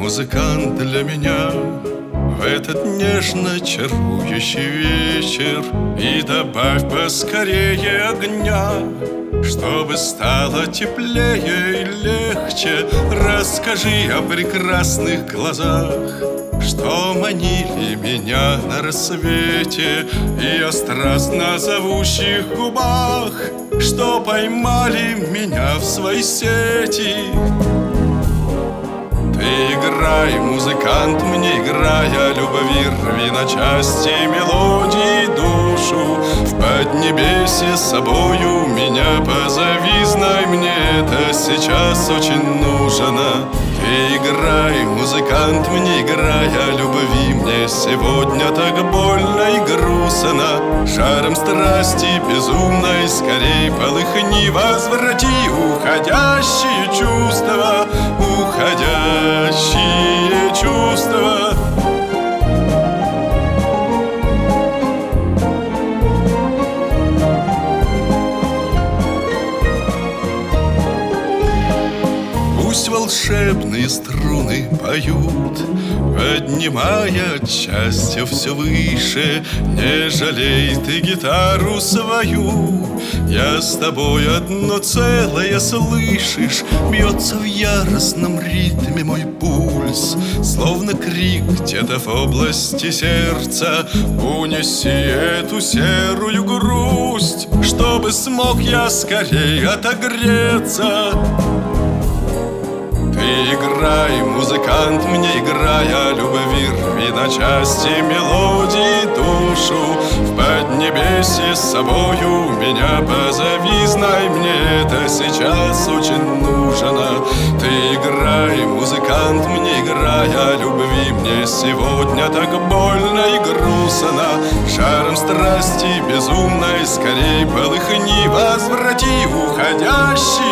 музыкант, для меня в этот нежно чарующий вечер. И добавь поскорее огня, чтобы стало теплее и легче. Расскажи о прекрасных глазах, что манили меня на рассвете, и о страстно зовущих губах, что поймали меня в свои сети. Ты играй, музыкант, мне играй о любви, рви на части мелодии душу. В поднебесье с собою меня позови, знай, мне это сейчас очень нужно. Ты играй, музыкант, мне играй о любви, мне сегодня так больно и грустно. Жаром страсти безумной скорей полыхни, возврати уходящие чувства, уходящие чувства. Пусть волшебные струны поют, поднимая от счастья все выше. Не жалей ты гитару свою, я с тобой одно целое, слышишь? Бьется в яростном ритме мой пульс, словно крик где-то в области сердца. Унеси эту серую грусть, чтобы смог я скорее отогреться. Ты играй, музыкант, мне играй о любви, рви на части мелодии душу. В поднебесье с собою меня позови, знай, мне это сейчас очень нужно. Ты играй, музыкант, мне играй о любви, мне сегодня так больно и грустно. Жаром страсти безумной скорей полыхни, возврати уходящий